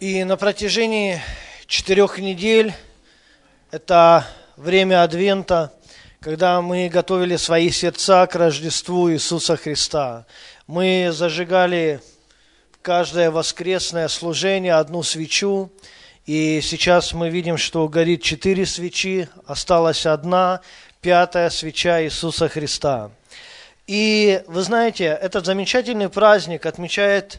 И на протяжении 4 недель, это время Адвента, когда мы готовили свои сердца к Рождеству Иисуса Христа, мы зажигали каждое воскресное служение одну свечу, и сейчас мы видим, что горит 4 свечи, осталась одна, 5-я свеча Иисуса Христа. И вы знаете, этот замечательный праздник отмечает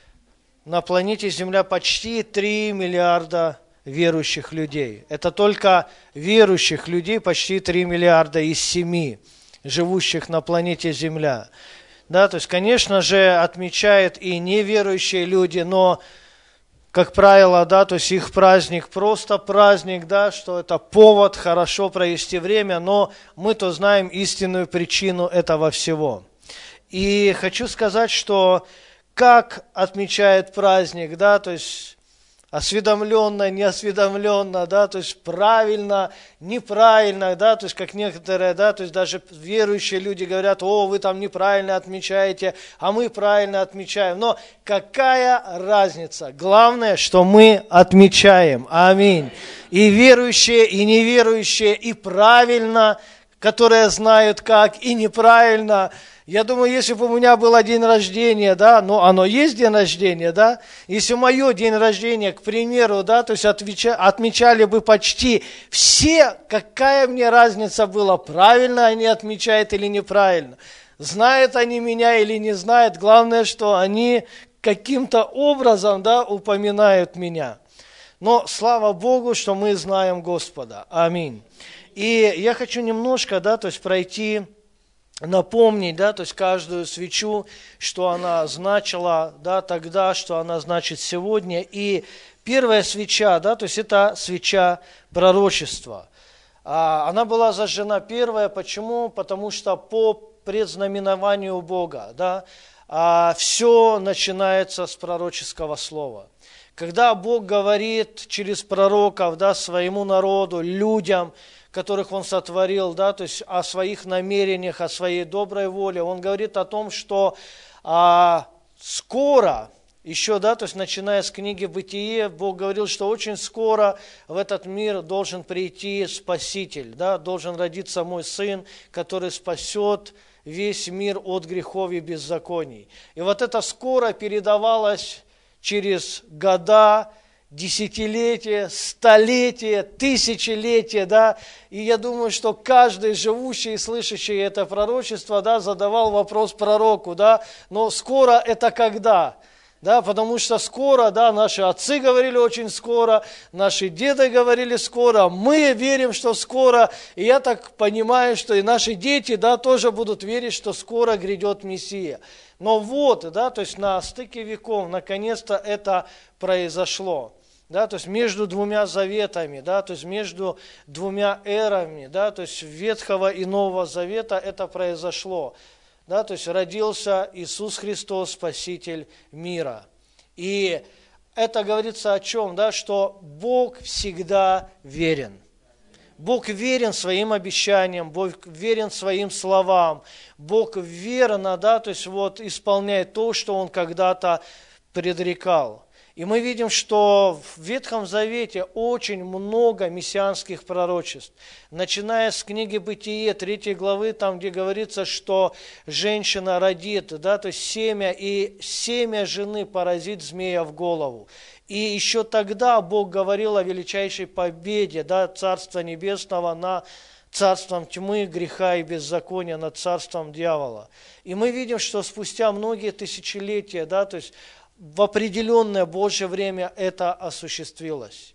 на планете Земля почти 3 миллиарда верующих людей. Это только верующих людей почти 3 миллиарда из 7 живущих на планете Земля. Да, то есть, конечно же, отмечают и неверующие люди, но, как правило, да, то есть их праздник просто праздник, да, что это повод хорошо провести время, но мы-то знаем истинную причину этого всего. И хочу сказать, что как отмечает праздник, да, то есть осведомленно, неосведомленно, да, то есть правильно, неправильно, да, то есть как некоторые, да, то есть даже верующие люди говорят: о, вы там неправильно отмечаете, а мы правильно отмечаем. Но какая разница? Главное, что мы отмечаем. Аминь. И верующие, и неверующие, и правильно, которые знают как, и неправильно. Я думаю, если бы у меня был день рождения, да, но оно есть день рождения, да, если мое день рождения, к примеру, да, то есть отмечали бы почти все, какая мне разница была, правильно они отмечают или неправильно, знают они меня или не знают, главное, что они каким-то образом, да, упоминают меня. Но слава Богу, что мы знаем Господа. Аминь. И я хочу немножко, да, то есть пройти, напомнить, да, то есть каждую свечу, что она значила, да, тогда, что она значит сегодня. И первая свеча, да, то есть это свеча пророчества. Она была зажжена первая, почему? Потому что по предзнаменованию Бога, да, все начинается с пророческого слова. Когда Бог говорит через пророков, да, своему народу, людям, которых Он сотворил, да, то есть о своих намерениях, о своей доброй воле, Он говорит о том, что скоро, еще, да, то есть начиная с книги «Бытие», Бог говорил, что очень скоро в этот мир должен прийти Спаситель, да, должен родиться мой Сын, который спасет весь мир от грехов и беззаконий. И вот это скоро передавалось через года, десятилетия, столетия, тысячелетия, да, и я думаю, что каждый живущий и слышащий это пророчество, да, задавал вопрос пророку, да, но скоро это когда? Да, потому что скоро, да, наши отцы говорили очень скоро, наши деды говорили скоро, мы верим, что скоро, и я так понимаю, что и наши дети, да, тоже будут верить, что скоро грядет Мессия. Но вот, да, то есть на стыке веков, наконец-то это произошло. Да, то есть между двумя заветами, да, то есть между двумя эрами, да, то есть Ветхого и Нового Завета это произошло. Да, то есть родился Иисус Христос, Спаситель мира. И это говорится о чем? Да, что Бог всегда верен. Бог верен своим обещаниям, Бог верен своим словам, Бог верно, да, то есть вот исполняет то, что Он когда-то предрекал. И мы видим, что в Ветхом Завете очень много мессианских пророчеств. Начиная с книги «Бытие», 3 главы, там, где говорится, что женщина родит, да, то есть семя, и семя жены поразит змея в голову. И еще тогда Бог говорил о величайшей победе, да, Царства Небесного над царством тьмы, греха и беззакония, над царством дьявола. И мы видим, что спустя многие тысячелетия, да, то есть в определенное Божье время это осуществилось.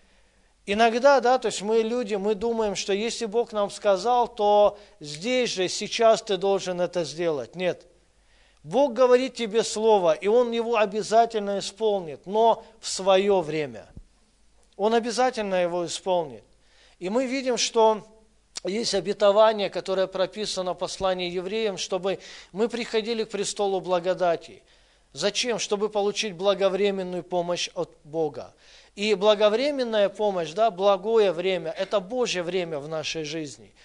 Иногда, да, то есть мы люди, мы думаем, что если Бог нам сказал, то здесь же, сейчас ты должен это сделать. Нет. Бог говорит тебе слово, и Он его обязательно исполнит, но в свое время. Он обязательно его исполнит. И мы видим, что есть обетование, которое прописано в послании евреям, чтобы мы приходили к престолу благодати. Зачем? Чтобы получить благовременную помощь от Бога. И благовременная помощь, да, благое время, это Божье время в нашей жизни.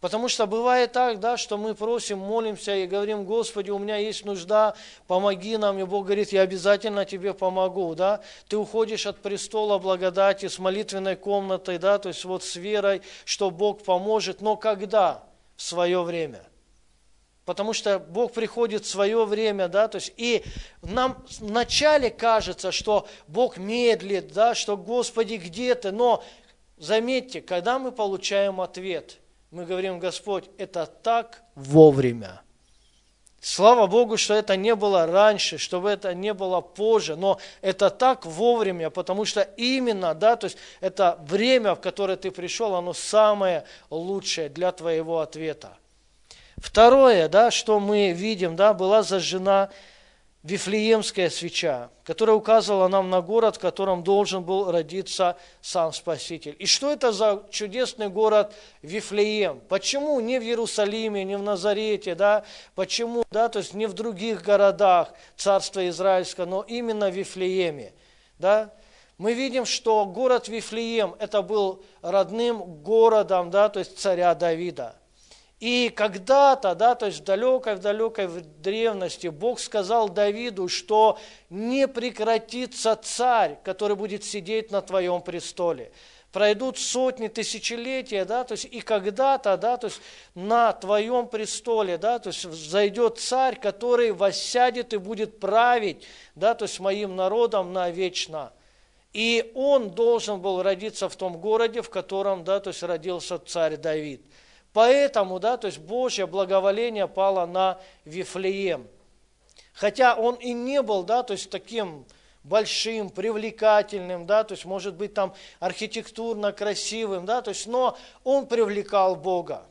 Потому что бывает так, да, что мы просим, молимся и говорим: Господи, у меня есть нужда, помоги нам. И Бог говорит: я обязательно тебе помогу. Да? Ты уходишь от престола благодати с молитвенной комнатой, да, то есть вот с верой, что Бог поможет. Но когда? В свое время. Потому что Бог приходит в свое время, да, то есть и нам вначале кажется, что Бог медлит, да, что Господи, где ты? Но заметьте, когда мы получаем ответ, мы говорим: Господь, это так вовремя. Слава Богу, что это не было раньше, чтобы это не было позже, но это так вовремя, потому что именно, да, то есть это время, в которое ты пришел, оно самое лучшее для твоего ответа. Второе, да, что мы видим, да, была зажжена Вифлеемская свеча, которая указывала нам на город, в котором должен был родиться сам Спаситель. И что это за чудесный город Вифлеем? Почему не в Иерусалиме, не в Назарете, да? Почему, да, то есть не в других городах Царства Израильского, но именно в Вифлееме, да? Мы видим, что город Вифлеем это был родным городом, да, то есть царя Давида. И когда-то, да, то есть в далекой древности Бог сказал Давиду, что не прекратится царь, который будет сидеть на твоем престоле. Пройдут сотни, тысячелетия, да, то есть и когда-то, да, то есть на твоем престоле, да, то есть зайдет царь, который воссядет и будет править, да, то есть моим народом навечно. И он должен был родиться в том городе, в котором, да, то есть родился царь Давид. Поэтому, да, то есть Божье благоволение пало на Вифлеем. Хотя он и не был, да, то есть таким большим, привлекательным, да, то есть может быть там архитектурно красивым, да, то есть, но он привлекал Бога.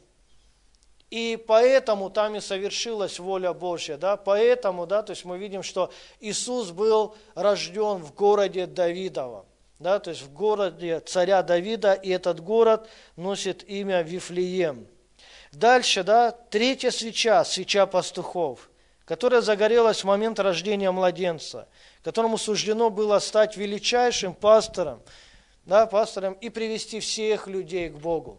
И поэтому там и совершилась воля Божья, да, поэтому, да, то есть мы видим, что Иисус был рожден в городе Давидовом. Да, то есть в городе царя Давида, и этот город носит имя Вифлеем. Дальше, да, третья свеча, свеча пастухов, которая загорелась в момент рождения младенца, которому суждено было стать величайшим пастором, да, пастором и привести всех людей к Богу.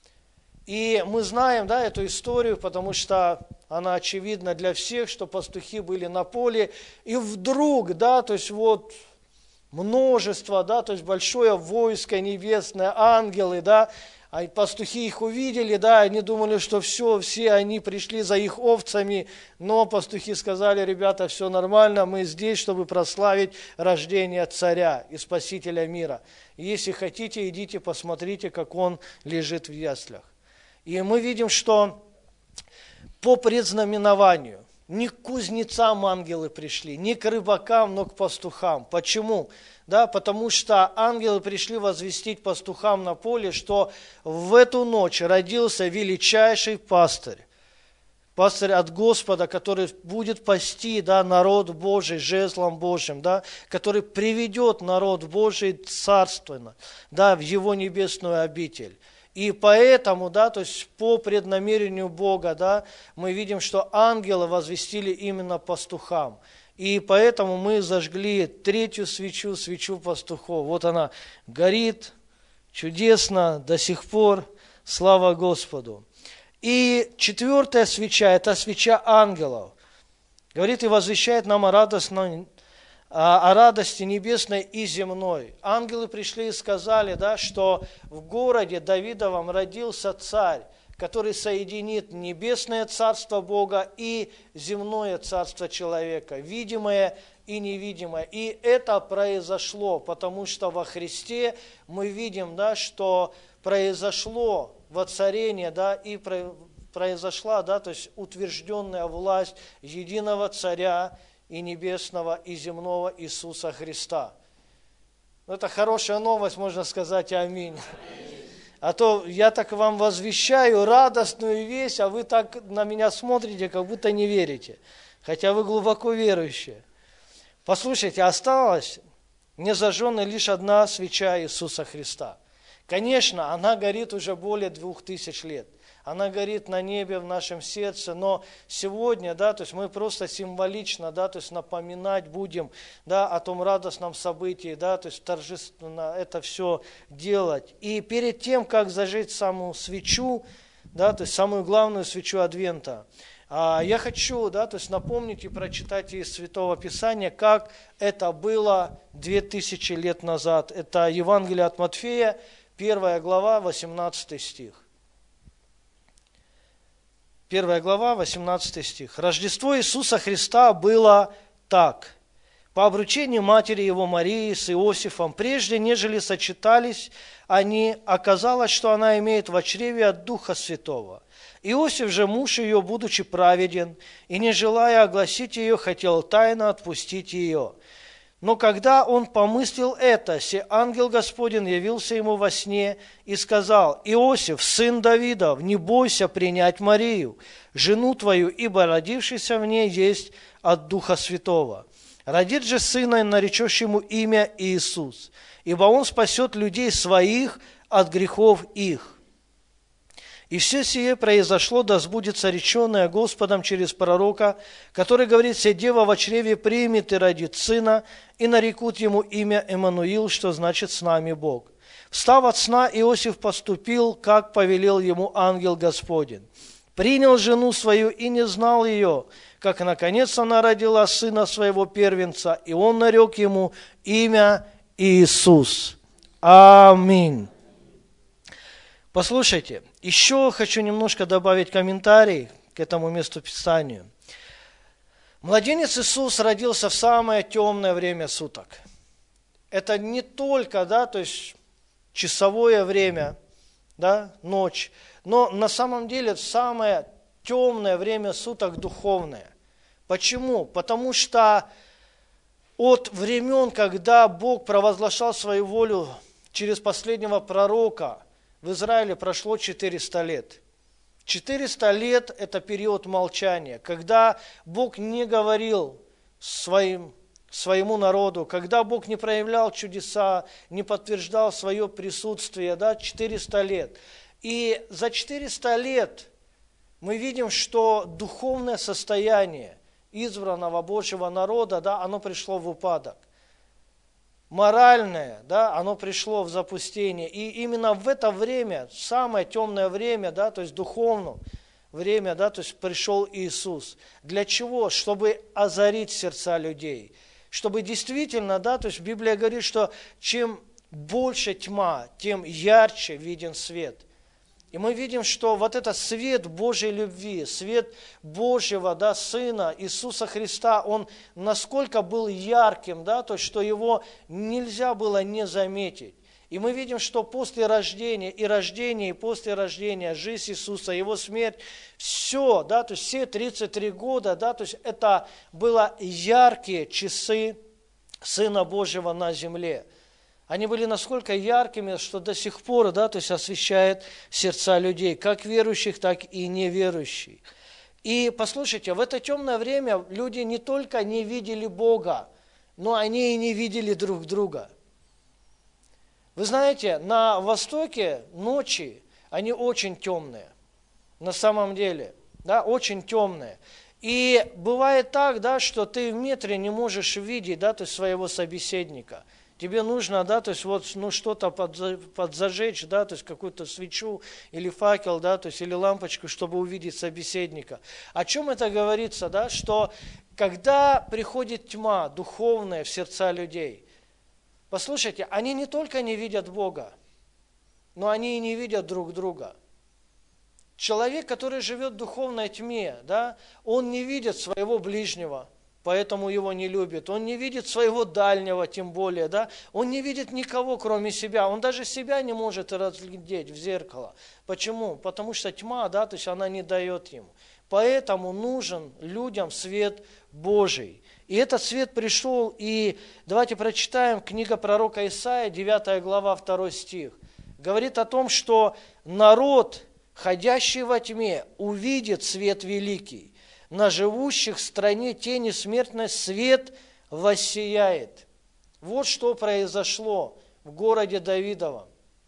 И мы знаем, да, эту историю, потому что она очевидна для всех, что пастухи были на поле, и вдруг, да, то есть вот множество, да, то есть большое войско небесное, ангелы, да, а пастухи их увидели, да, они думали, что все они пришли за их овцами, но пастухи сказали: ребята, все нормально, мы здесь, чтобы прославить рождение царя и спасителя мира. И если хотите, идите, посмотрите, как он лежит в яслях. И мы видим, что по предзнаменованию не к кузнецам ангелы пришли, не к рыбакам, но к пастухам. Почему? Да, потому что ангелы пришли возвестить пастухам на поле, что в эту ночь родился величайший пастырь. Пастырь от Господа, который будет пасти, да, народ Божий жезлом Божьим, да, который приведет народ Божий царственно, да, в его небесную обитель. И поэтому, да, то есть по преднамерению Бога, да, мы видим, что ангелы возвестили именно пастухам. И поэтому мы зажгли третью свечу, свечу пастухов. Вот она горит чудесно до сих пор, слава Господу. И четвертая свеча, это свеча ангелов. Говорит и возвещает нам о радости небесной и земной. Ангелы пришли и сказали, да, что в городе Давидовом родился царь, который соединит небесное царство Бога и земное царство человека, видимое и невидимое. И это произошло, потому что во Христе мы видим, да, что произошло воцарение, да, и произошла, да, то есть утвержденная власть единого царя и небесного, и земного Иисуса Христа. Это хорошая новость, можно сказать аминь. А то я так вам возвещаю радостную весть, а вы так на меня смотрите, как будто не верите. Хотя вы глубоко верующие. Послушайте, осталась незажженной лишь одна свеча Иисуса Христа. Конечно, она горит уже более 2000 лет. Она горит на небе, в нашем сердце, но сегодня, да, то есть мы просто символично, да, то есть напоминать будем, да, о том радостном событии, да, то есть торжественно это все делать. И перед тем, как зажечь саму свечу, да, то есть самую главную свечу Адвента. Я хочу, да, то есть напомнить и прочитать из Святого Писания, как это было 2000 лет назад. Это Евангелие от Матфея, 1 глава, 18 стих. 1 глава, 18 стих. «Рождество Иисуса Христа было так. По обручению матери его Марии с Иосифом, прежде нежели сочетались они, оказалось, что она имеет в чреве от Духа Святого. Иосиф же, муж ее, будучи праведен, и не желая огласить ее, хотел тайно отпустить ее. Но когда он помыслил это, се ангел Господень явился ему во сне и сказал: Иосиф, сын Давидов, не бойся принять Марию, жену твою, ибо родившийся в ней есть от Духа Святого. Родит же сына, и наречешь ему имя Иисус, ибо он спасет людей своих от грехов их. И все сие произошло, да сбудется реченное Господом через пророка, который говорит: «Се дева во чреве примет и родит сына, и нарекут ему имя Эммануил, что значит с нами Бог». Встав от сна, Иосиф поступил, как повелел ему ангел Господень. Принял жену свою и не знал ее, как наконец она родила сына своего первенца, и он нарек ему имя Иисус. Аминь. Послушайте, еще хочу немножко добавить комментарий к этому месту Писанию. Младенец Иисус родился в самое темное время суток. Это не только, да, то есть часовое время, да, ночь, но на самом деле самое темное время суток духовное. Почему? Потому что от времен, когда Бог провозглашал свою волю через последнего пророка, в Израиле прошло 400 лет. 400 лет – это период молчания, когда Бог не говорил своему народу, когда Бог не проявлял чудеса, не подтверждал свое присутствие, да, 400 лет. И за 400 лет мы видим, что духовное состояние избранного Божьего народа, да, оно пришло в упадок. Моральное, да, оно пришло в запустение. И именно в это время, самое темное время, да, то есть духовное время, да, то есть пришел Иисус. Для чего? Чтобы озарить сердца людей. Чтобы действительно, да, то есть Библия говорит, что чем больше тьма, тем ярче виден свет. И мы видим, что вот этот свет Божьей любви, свет Божьего, да, Сына Иисуса Христа, он насколько был ярким, да, то есть, что его нельзя было не заметить. И мы видим, что после рождения, и после рождения, жизнь Иисуса, его смерть, все, да, то есть все 33 года, да, то есть это были яркие часы Сына Божьего на земле. Они были насколько яркими, что до сих пор, да, то есть освещает сердца людей, как верующих, так и неверующих. И послушайте, в это темное время люди не только не видели Бога, но они и не видели друг друга. Вы знаете, на Востоке ночи, они очень темные, на самом деле, да, очень темные. И бывает так, да, что ты в метре не можешь видеть, да, то есть своего собеседника. Тебе нужно, да, то есть вот, ну, что-то подзажечь, да, то есть какую-то свечу или факел, да, то есть или лампочку, чтобы увидеть собеседника. О чем это говорится, да, что когда приходит тьма духовная в сердца людей, послушайте, они не только не видят Бога, но они и не видят друг друга. Человек, который живет в духовной тьме, да, он не видит своего ближнего, поэтому его не любит. Он не видит своего дальнего, тем более, да. Он не видит никого, кроме себя. Он даже себя не может разглядеть в зеркало. Почему? Потому что тьма, да, то есть она не дает ему. Поэтому нужен людям свет Божий. И этот свет пришел, и давайте прочитаем книга пророка Исаия, 9 глава, 2 стих. Говорит о том, что народ, ходящий во тьме, увидит свет великий. На живущих в стране тени смертной свет воссияет. Вот что произошло в городе Давидовом.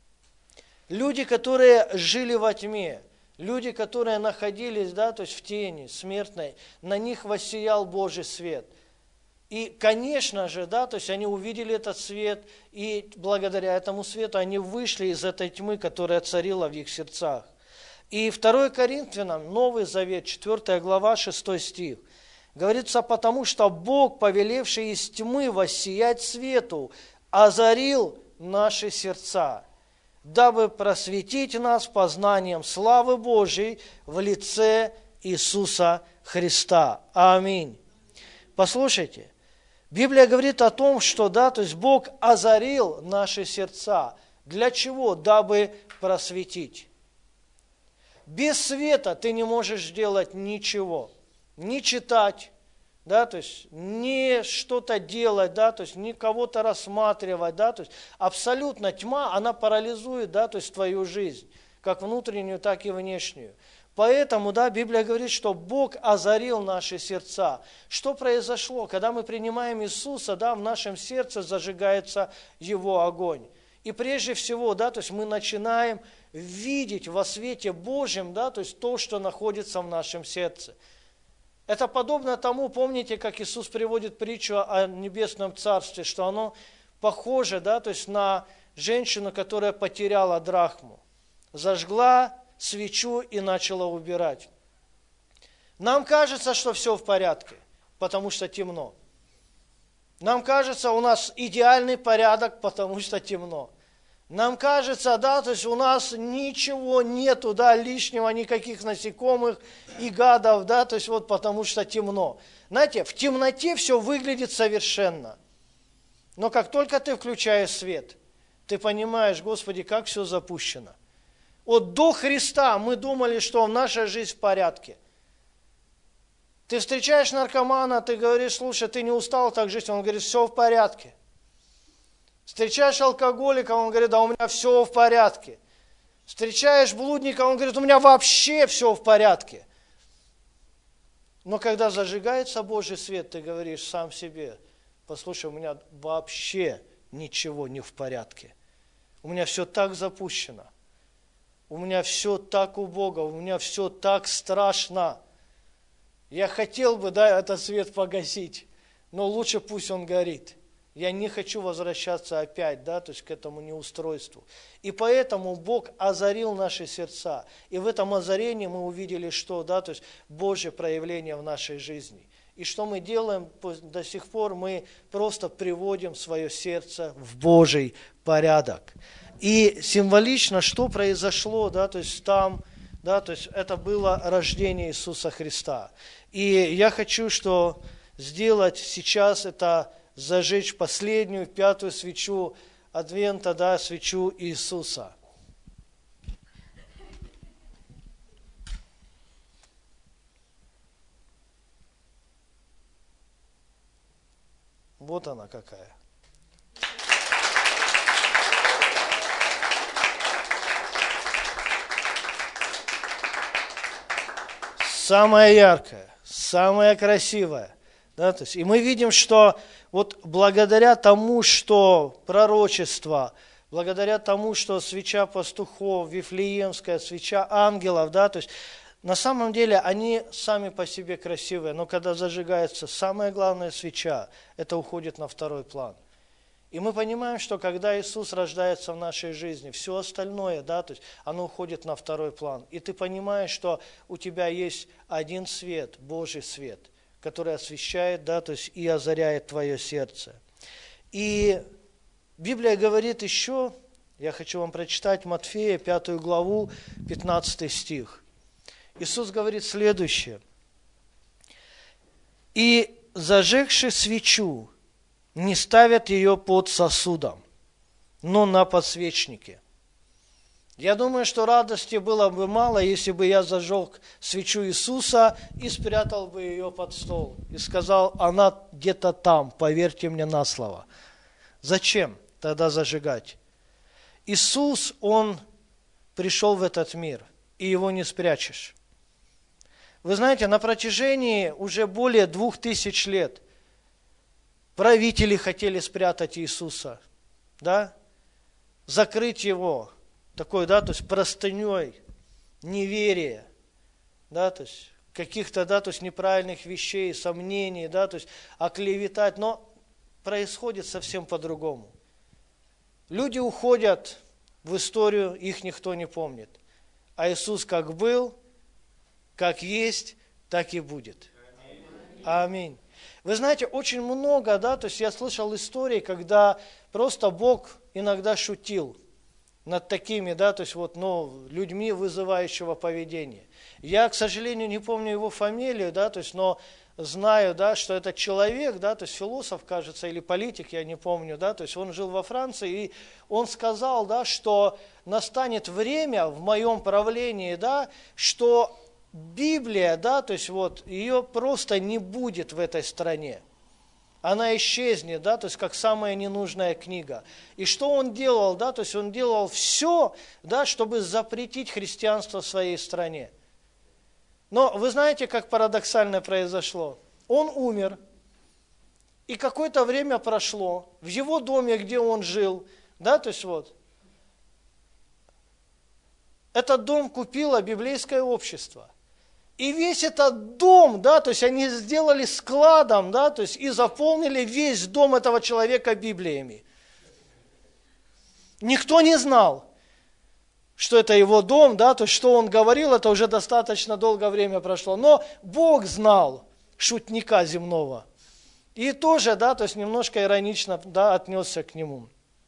Люди, которые жили во тьме, люди, которые находились, да, то есть в тени смертной, на них воссиял Божий свет. И, конечно же, да, то есть они увидели этот свет, и благодаря этому свету они вышли из этой тьмы, которая царила в их сердцах. И 2 Коринфянам, Новый Завет, 4 глава, 6 стих. Говорится, потому что Бог, повелевший из тьмы воссиять свету, озарил наши сердца, дабы просветить нас познанием славы Божией в лице Иисуса Христа. Аминь. Послушайте, Библия говорит о том, что, да, то есть Бог озарил наши сердца. Для чего? Дабы просветить. Без света ты не можешь делать ничего. Не читать, да, то есть не что-то делать, да, то есть не кого-то рассматривать, да, то есть абсолютно тьма, она парализует, да, то есть твою жизнь, как внутреннюю, так и внешнюю. Поэтому, да, Библия говорит, что Бог озарил наши сердца. Что произошло? Когда мы принимаем Иисуса, да, в нашем сердце зажигается Его огонь. И прежде всего, да, то есть мы начинаем видеть во свете Божьем, да, то есть то, что находится в нашем сердце. Это подобно тому, помните, как Иисус приводит притчу о небесном царстве, что оно похоже, да, то есть на женщину, которая потеряла драхму, зажгла свечу и начала убирать. Нам кажется, что все в порядке, потому что темно. Нам кажется, у нас идеальный порядок, потому что темно. Нам кажется, да, то есть у нас ничего нету, да, лишнего, никаких насекомых и гадов, да, то есть вот потому что темно. Знаете, в темноте все выглядит совершенно. Но как только ты включаешь свет, ты понимаешь, Господи, как все запущено. Вот до Христа мы думали, что наша жизнь в порядке. Ты встречаешь наркомана, ты говоришь, слушай, ты не устал так жить? Он говорит, все в порядке. Встречаешь алкоголика, он говорит, да у меня все в порядке. Встречаешь блудника, он говорит, у меня вообще все в порядке. Но когда зажигается Божий свет, ты говоришь сам себе, послушай, у меня вообще ничего не в порядке. У меня все так запущено. У меня все так убого, у меня все так страшно. Я хотел бы, да, этот свет погасить, но лучше пусть он горит. Я не хочу возвращаться опять, да, то есть к этому неустройству. И поэтому Бог озарил наши сердца. И в этом озарении мы увидели, что, да, то есть Божье проявление в нашей жизни. И что мы делаем до сих пор? Мы просто приводим свое сердце в Божий порядок. И символично, что произошло, да, то есть там, да, то есть это было рождение Иисуса Христа. И я хочу, что сделать сейчас это зажечь последнюю, 5-ю свечу Адвента, да, свечу Иисуса. Вот она какая. Самая яркая, самая красивая. Да, то есть, и мы видим, что вот благодаря тому, что пророчество, благодаря тому, что свеча пастухов, Вифлеемская, свеча ангелов, да, то есть на самом деле они сами по себе красивые, но когда зажигается самая главная свеча, это уходит на второй план. И мы понимаем, что когда Иисус рождается в нашей жизни, все остальное, да, то есть оно уходит на второй план. И ты понимаешь, что у тебя есть один свет, Божий свет, который освещает, да, то есть и озаряет твое сердце. И Библия говорит еще, я хочу вам прочитать Матфея, 5 главу, 15 стих. Иисус говорит следующее. «И, зажегши свечу, не ставят ее под сосудом, но на подсвечнике». Я думаю, что радости было бы мало, если бы я зажег свечу Иисуса и спрятал бы ее под стол. И сказал, она где-то там, поверьте мне на слово. Зачем тогда зажигать? Иисус, Он пришел в этот мир, и Его не спрячешь. Вы знаете, на протяжении уже более 2000 лет правители хотели спрятать Иисуса, да? Закрыть Его. Такой, да, то есть простыней, неверия, да, то есть каких-то, да, то есть неправильных вещей, сомнений, да, то есть оклеветать, но происходит совсем по-другому. Люди уходят в историю, их никто не помнит. а Иисус как был, как есть, так и будет. Аминь. Вы знаете, очень много, да, то есть я слышал истории, когда просто Бог иногда шутил над такими, да, то есть вот, ну, людьми вызывающего поведения. Я, к сожалению, не помню его фамилию, да, то есть, но знаю, да, что этот человек, да, то есть философ, кажется, или политик, я не помню, да, то есть он жил во Франции, и он сказал, да, что настанет время в моем правлении, да, что Библия, да, то есть вот ее просто не будет в этой стране. Она исчезнет, да, то есть как самая ненужная книга. И что он делал, да, то есть он делал все, да, чтобы запретить христианство в своей стране. Но вы знаете, как парадоксально произошло? Он умер, и какое-то время прошло, в его доме, где он жил, да, то есть вот, этот дом купило библейское общество. И весь этот дом, да, то есть они сделали складом, да, то есть и заполнили весь дом этого человека Библиями. Никто не знал, что это его дом, да, то есть что он говорил, это уже достаточно долгое время прошло. Но Бог знал шутника земного. И тоже, да, то есть немножко иронично, да, отнесся к нему.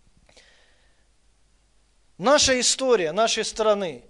Наша история нашей страны.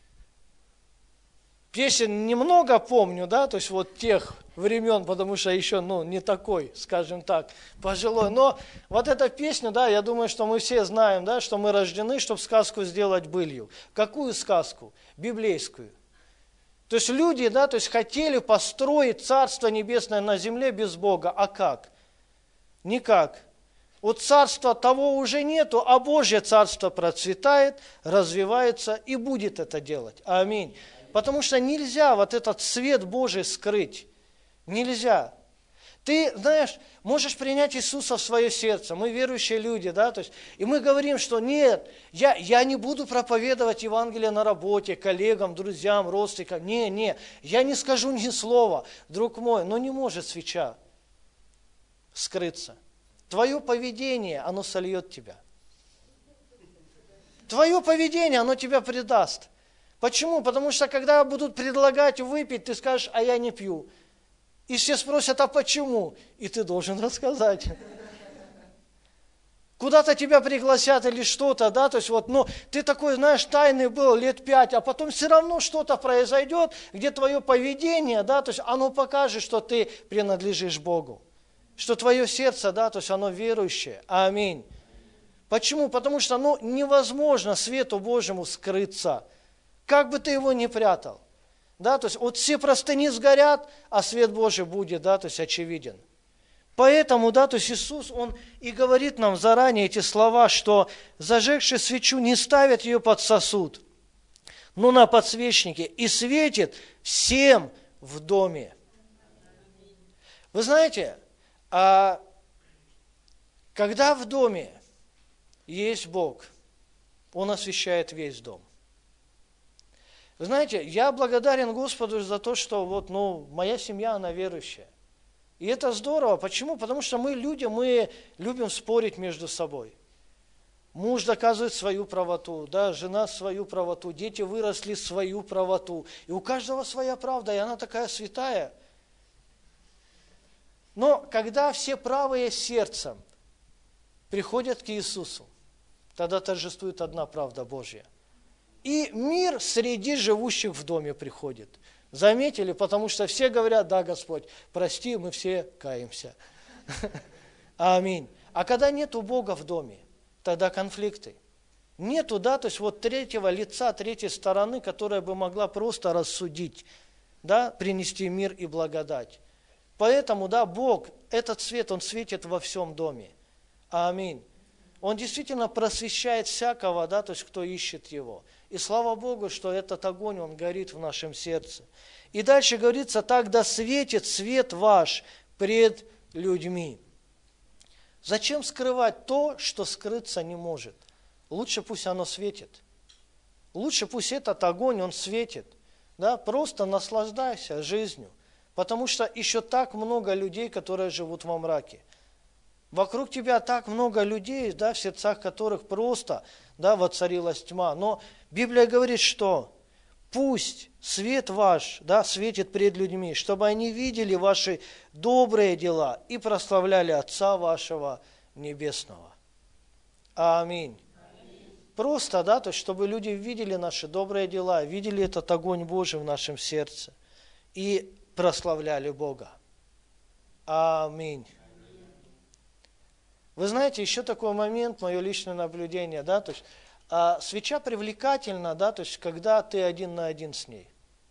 Песен немного помню, да, то есть вот тех времен, потому что еще, ну, не такой, скажем так, пожилой. Но вот эта песня, да, я думаю, что мы все знаем, да, что мы рождены, чтобы сказку сделать былью. Какую сказку? Библейскую. То есть люди, да, то есть хотели построить Царство Небесное на земле без Бога. А как? Никак. Вот царства того уже нету, а Божье царство процветает, развивается и будет это делать. Аминь. Потому что нельзя вот этот свет Божий скрыть. Нельзя. Ты, знаешь, можешь принять Иисуса в свое сердце. Мы верующие люди, да, то есть, и мы говорим, что нет, я не буду проповедовать Евангелие на работе, коллегам, друзьям, родственникам. Не, я не скажу ни слова, друг мой, но не может свеча скрыться. Твое поведение, оно сольет тебя. Твое поведение, оно тебя предаст. Почему? Потому что когда будут предлагать выпить, ты скажешь, а я не пью. И все спросят, а почему? И ты должен рассказать. Куда-то тебя пригласят или что-то, да, то есть вот, ну, ты такой, знаешь, тайный был лет 5, а потом все равно что-то произойдет, где твое поведение, да, то есть оно покажет, что ты принадлежишь Богу, что твое сердце, да, то есть оно верующее. Аминь. Почему? Потому что, ну, невозможно свету Божьему скрыться. Как бы ты его ни прятал, да, то есть вот все простыни сгорят, а свет Божий будет, да, то есть очевиден. Поэтому, да, то есть Иисус, Он и говорит нам заранее эти слова, что зажегший свечу не ставит ее под сосуд, но на подсвечнике и светит всем в доме. Вы знаете, когда в доме есть Бог, Он освещает весь дом. Вы знаете, я благодарен Господу за то, что вот, ну, моя семья, она верующая. И это здорово. Почему? Потому что мы люди, мы любим спорить между собой. Муж доказывает свою правоту, да, жена свою правоту, дети выросли свою правоту. И у каждого своя правда, и она такая святая. Но когда все правые сердцем приходят к Иисусу, тогда торжествует одна правда Божья. И мир среди живущих в доме приходит. Заметили? Потому что все говорят, да, Господь, прости, мы все каемся. Аминь. А когда нету Бога в доме, тогда конфликты. Нету, да, то есть вот третьего лица, третьей стороны, которая бы могла просто рассудить, да, принести мир и благодать. Поэтому, да, Бог, этот свет, Он светит во всем доме. Аминь. Он действительно просвещает всякого, да, то есть кто ищет Его. И слава Богу, что этот огонь, он горит в нашем сердце. И дальше говорится, так да светит свет ваш пред людьми. Зачем скрывать то, что скрыться не может? Лучше пусть оно светит. Лучше пусть этот огонь, он светит. Да? Просто наслаждайся жизнью. Потому что еще так много людей, которые живут во мраке. Вокруг тебя так много людей, да, в сердцах которых просто, да, воцарилась тьма. Но Библия говорит, что Пусть свет ваш, да, светит пред людьми, чтобы они видели ваши добрые дела и прославляли Отца вашего Небесного. Аминь. Просто, да, то есть, чтобы люди видели наши добрые дела, видели этот огонь Божий в нашем сердце и прославляли Бога. Аминь. Вы знаете, еще такой момент, мое личное наблюдение, да, то есть, свеча привлекательна, да, то есть, когда ты один на один с ней.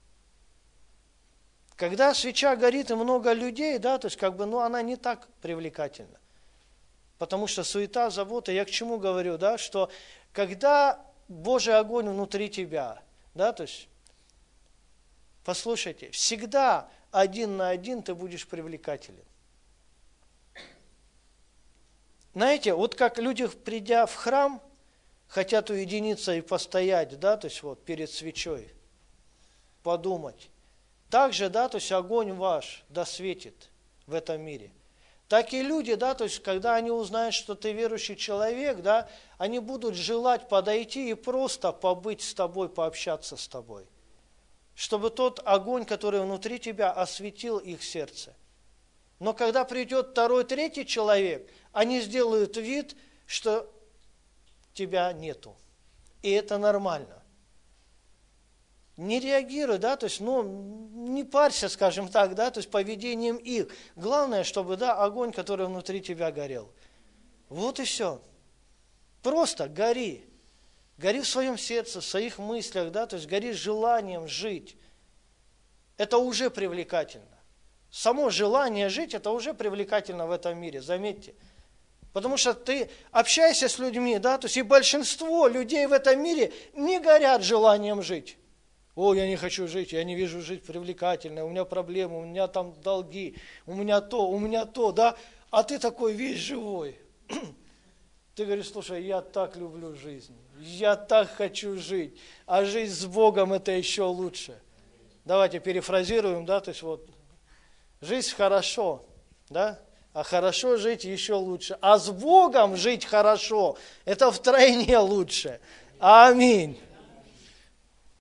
Когда свеча горит и много людей, да, то есть, она не так привлекательна. Потому что суета, забота, я к чему говорю, да, что когда Божий огонь внутри тебя, да, то есть, послушайте, всегда один на один ты будешь привлекателен. Знаете, вот как люди, придя в храм, хотят уединиться и постоять, да, то есть вот перед свечой, подумать. Также, да, то есть огонь ваш досветит в этом мире. Так и люди, да, то есть когда они узнают, что ты верующий человек, да, они будут желать подойти и просто побыть с тобой, пообщаться с тобой. Чтобы тот огонь, который внутри тебя, осветил их сердце. Но когда придет второй, третий человек, они сделают вид, что тебя нету. И это нормально. Не реагируй, да, то есть, не парься, скажем так, да, то есть поведением их. Главное, чтобы, да, огонь, который внутри тебя горел. Вот и все. Просто гори. Гори в своем сердце, в своих мыслях, да, то есть гори желанием жить. Это уже привлекательно. Само желание жить, это уже привлекательно в этом мире, заметьте. Потому что ты общаешься с людьми, да, то есть и большинство людей в этом мире не горят желанием жить. О, я не хочу жить, я не вижу жить привлекательной, у меня проблемы, у меня там долги, у меня то, да. А ты такой весь живой. Ты говоришь, слушай, я так люблю жизнь, я так хочу жить, а жизнь с Богом это еще лучше. Давайте перефразируем, да, то есть вот, жизнь хорошо, да, а хорошо жить еще лучше. А с Богом жить хорошо, это втройне лучше. Аминь.